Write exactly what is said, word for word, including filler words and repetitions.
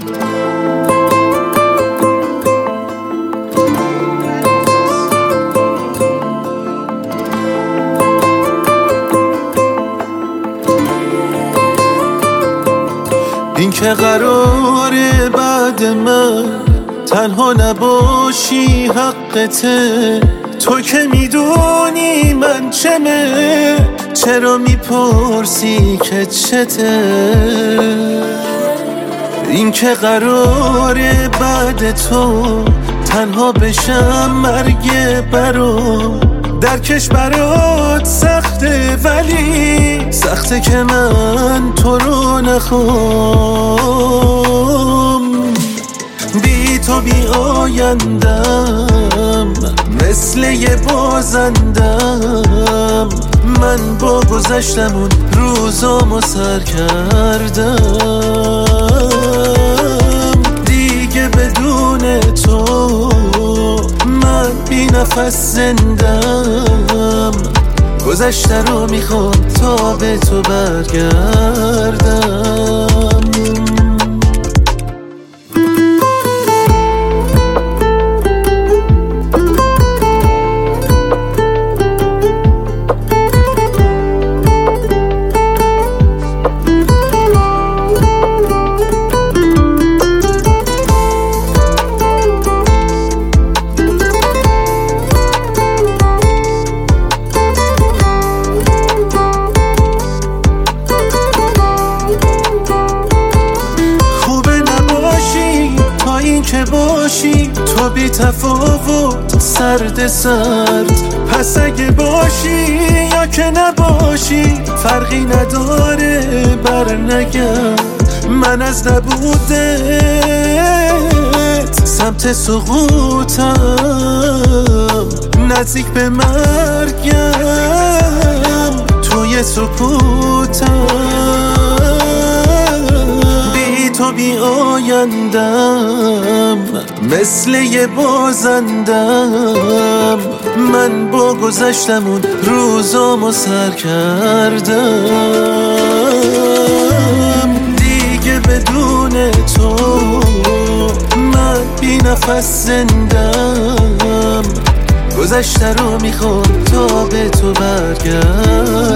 این که قراره بعد من تنها نباشی حقته، تو که میدونی من چمه، چرا میپرسی که چته؟ این که قراره بعد تو تنها بشم مرگ برام، درکش برات سخته ولی سخته که من تو رو نخوام. بی تو بی آیندم مثل یه بازندم، من با گذشتم اون روزامو سر کردم. دیگه بدون تو من بی نفس زندم، گذشته رو میخوام تا به تو برگردم. که باشی تو بی تفاوت سرد سرد، پس اگه باشی یا که نباشی فرقی نداره بر نگرد. من از نبودت سمت سقوطم، نزدیک به مرگم توی سکوتم. تو بی آیندم مثل یه بازندم، من با گذشتم اون روزامو سر کردم. دیگه بدون تو من بی نفس زندم، گذشته رو میخوام تا به تو برگردم.